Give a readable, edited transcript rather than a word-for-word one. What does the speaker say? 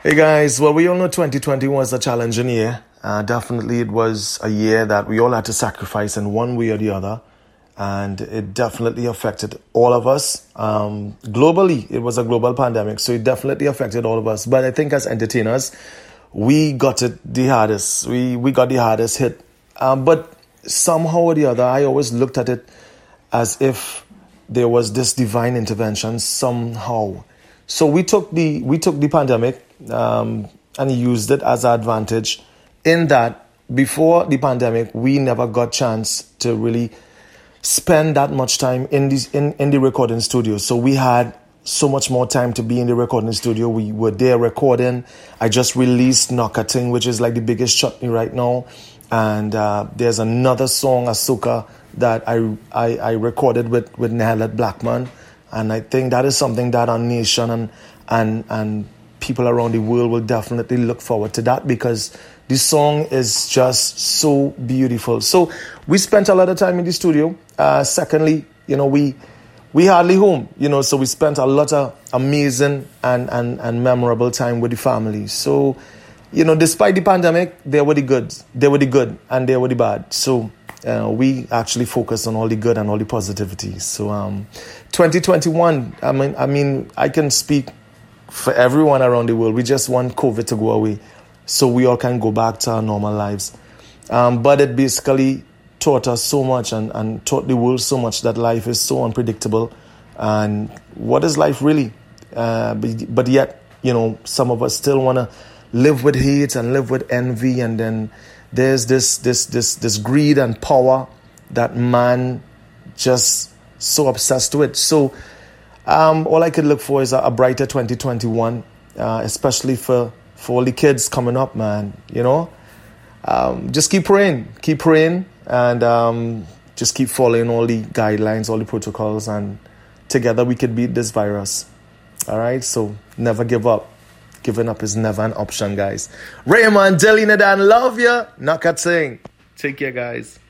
Hey guys, well, we all know 2020 was a challenging year. Definitely it was a year that we all had to sacrifice in one way or the other. And it definitely affected all of us. Globally, it was a global pandemic, so it definitely affected all of us. But I think as entertainers, we got it the hardest. We got the hardest hit. But somehow or the other, I always looked at it as if there was this divine intervention somehow. So we took the pandemic and used it as an advantage in that before the pandemic, we never got chance to really spend that much time in the recording studio. So we had so much more time to be in the recording studio. We were there recording. I just released Knockating, which is like the biggest chutney right now. And there's another song, Asuka, that I recorded with Nehalet Blackman. And I think that is something that our nation and people around the world will definitely look forward to that, because this song is just so beautiful. So we spent a lot of time in the studio. Secondly, we hardly home, so we spent a lot of amazing and memorable time with the family. So, despite the pandemic, there were the good, and there were the bad. So we actually focused on all the good and all the positivity. So 2021, I mean, I can speak for everyone around the world. We just want COVID to go away so we all can go back to our normal lives. But it basically taught us so much and taught the world so much that life is so unpredictable. And what is life really? But yet, some of us still want to live with hate and live with envy. And then there's this greed and power that man just so obsessed with. So all I could look for is a brighter 2021, especially for all the kids coming up, man. Just keep praying, and just keep following all the guidelines, all the protocols, and together we could beat this virus. All right, so never give up. Giving up is never an option, guys. Raymond, Delina Dan, love ya. Knockating. Take care, guys.